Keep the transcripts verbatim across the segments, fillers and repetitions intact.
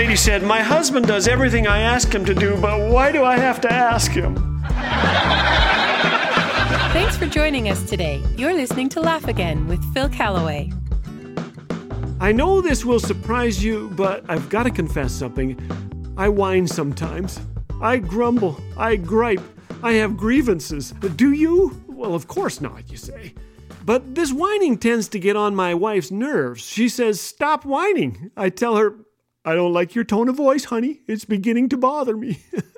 lady said, "My husband does everything I ask him to do, but why do I have to ask him?" Thanks for joining us today. You're listening to Laugh Again with Phil Callaway. I know this will surprise you, but I've got to confess something. I whine sometimes. I grumble. I gripe. I have grievances. Do you? Well, of course not, you say. But this whining tends to get on my wife's nerves. She says, "Stop whining." I tell her, "I don't like your tone of voice, honey. It's beginning to bother me."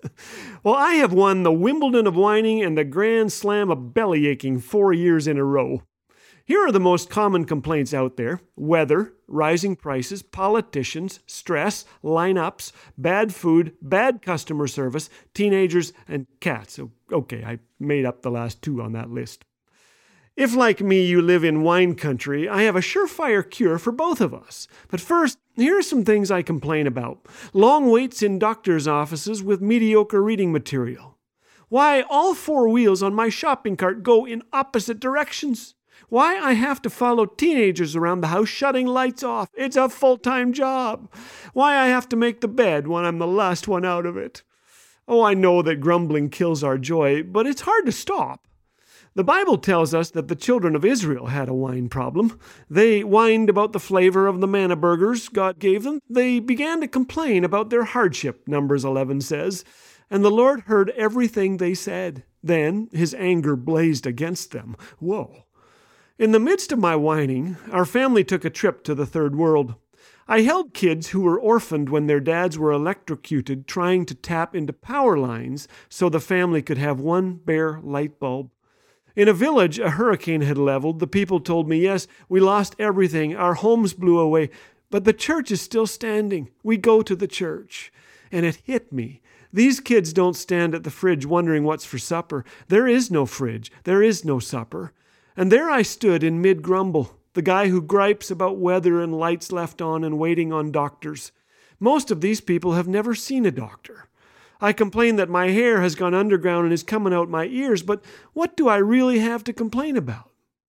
Well, I have won the Wimbledon of whining and the Grand Slam of belly aching four years in a row. Here are the most common complaints out there: weather, rising prices, politicians, stress, lineups, bad food, bad customer service, teenagers, and cats. Okay, I made up the last two on that list. If, like me, you live in wine country, I have a surefire cure for both of us. But first, here are some things I complain about. Long waits in doctors' offices with mediocre reading material. Why all four wheels on my shopping cart go in opposite directions. Why I have to follow teenagers around the house shutting lights off. It's a full-time job. Why I have to make the bed when I'm the last one out of it. Oh, I know that grumbling kills our joy, but it's hard to stop. The Bible tells us that the children of Israel had a wine problem. They whined about the flavor of the manna burgers God gave them. They began to complain about their hardship, Numbers eleven says. And the Lord heard everything they said. Then his anger blazed against them. Whoa. In the midst of my whining, our family took a trip to the third world. I held kids who were orphaned when their dads were electrocuted trying to tap into power lines so the family could have one bare light bulb. In a village a hurricane had leveled, the people told me, "Yes, we lost everything. Our homes blew away, but the church is still standing. We go to the church." And it hit me. These kids don't stand at the fridge wondering what's for supper. There is no fridge. There is no supper. And there I stood in mid-grumble, the guy who gripes about weather and lights left on and waiting on doctors. Most of these people have never seen a doctor. I complain that my hair has gone underground and is coming out my ears, but what do I really have to complain about?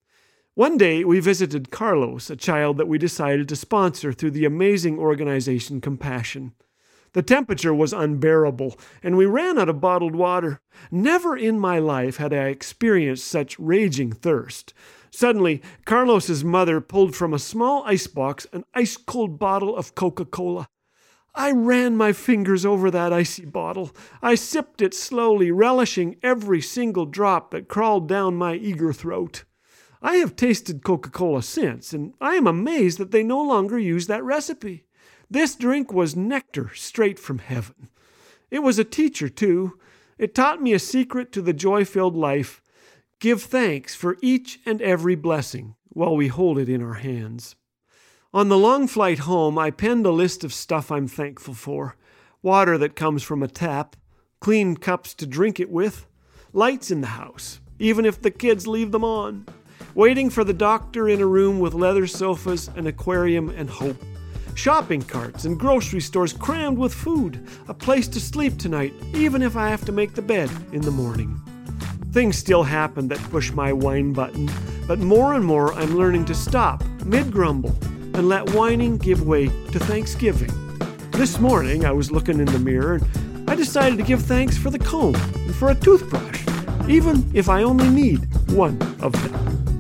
One day we visited Carlos, a child that we decided to sponsor through the amazing organization Compassion. The temperature was unbearable, and we ran out of bottled water. Never in my life had I experienced such raging thirst. Suddenly, Carlos's mother pulled from a small icebox an ice-cold bottle of Coca-Cola. I ran my fingers over that icy bottle. I sipped it slowly, relishing every single drop that crawled down my eager throat. I have tasted Coca-Cola since, and I am amazed that they no longer use that recipe. This drink was nectar straight from heaven. It was a teacher, too. It taught me a secret to the joy-filled life. Give thanks for each and every blessing while we hold it in our hands. On the long flight home, I penned a list of stuff I'm thankful for. Water that comes from a tap, clean cups to drink it with, lights in the house, even if the kids leave them on, waiting for the doctor in a room with leather sofas, an aquarium, and hope, shopping carts and grocery stores crammed with food, a place to sleep tonight, even if I have to make the bed in the morning. Things still happen that push my whine button, but more and more I'm learning to stop mid-grumble and let whining give way to thanksgiving. This morning I was looking in the mirror and I decided to give thanks for the comb and for a toothbrush, even if I only need one of them.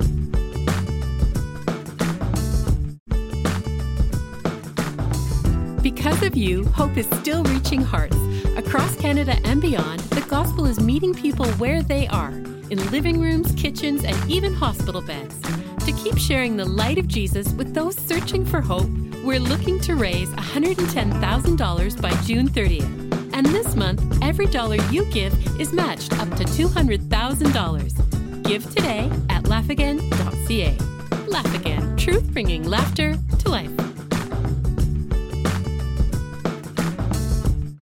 Because of you, hope is still reaching hearts. Across Canada and beyond, the gospel is meeting people where they are, in living rooms, kitchens, and even hospital beds. To keep sharing the light of Jesus with those searching for hope, we're looking to raise one hundred ten thousand dollars by June thirtieth. And this month, every dollar you give is matched up to two hundred thousand dollars. Give today at laugh again dot c a. Laugh Again, truth bringing laughter to life.